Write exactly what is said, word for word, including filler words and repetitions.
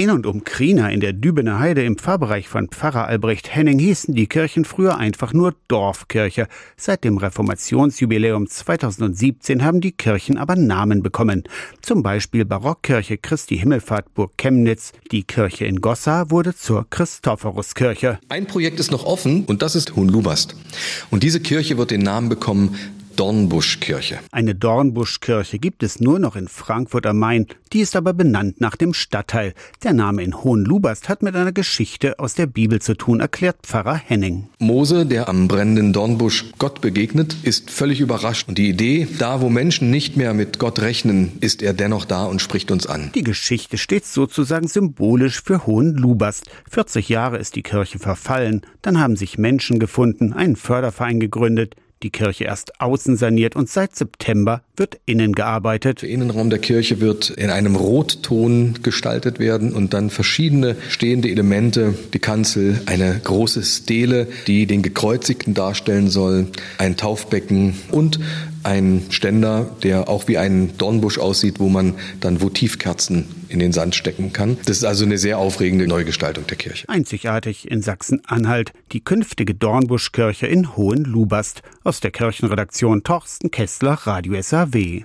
In und um Krina in der Dübener Heide im Pfarrbereich von Pfarrer Albrecht Henning hießen die Kirchen früher einfach nur Dorfkirche. Seit dem Reformationsjubiläum zweitausendsiebzehn haben die Kirchen aber Namen bekommen. Zum Beispiel Barockkirche Christi Himmelfahrt Burg Chemnitz. Die Kirche in Gossa wurde zur Christophoruskirche. Ein Projekt ist noch offen und das ist Hohenlubast. Und diese Kirche wird den Namen bekommen Dornbuschkirche. Eine Dornbuschkirche gibt es nur noch in Frankfurt am Main. Die ist aber benannt nach dem Stadtteil. Der Name in Hohenlubast hat mit einer Geschichte aus der Bibel zu tun, erklärt Pfarrer Henning. Mose, der am brennenden Dornbusch Gott begegnet, ist völlig überrascht. Und die Idee, da wo Menschen nicht mehr mit Gott rechnen, ist er dennoch da und spricht uns an. Die Geschichte steht sozusagen symbolisch für Hohenlubast. vierzig Jahre ist die Kirche verfallen. Dann haben sich Menschen gefunden, einen Förderverein gegründet, die Kirche erst außen saniert und seit September wird innen gearbeitet. Der Innenraum der Kirche wird in einem Rotton gestaltet werden und dann verschiedene stehende Elemente, die Kanzel, eine große Stele, die den Gekreuzigten darstellen soll, ein Taufbecken und ein Ständer, der auch wie ein Dornbusch aussieht, wo man dann Votivkerzen in den Sand stecken kann. Das ist also eine sehr aufregende Neugestaltung der Kirche. Einzigartig in Sachsen-Anhalt, die künftige Dornbuschkirche in Hohenlubast. Aus der Kirchenredaktion Torsten Kessler, Radio S A W.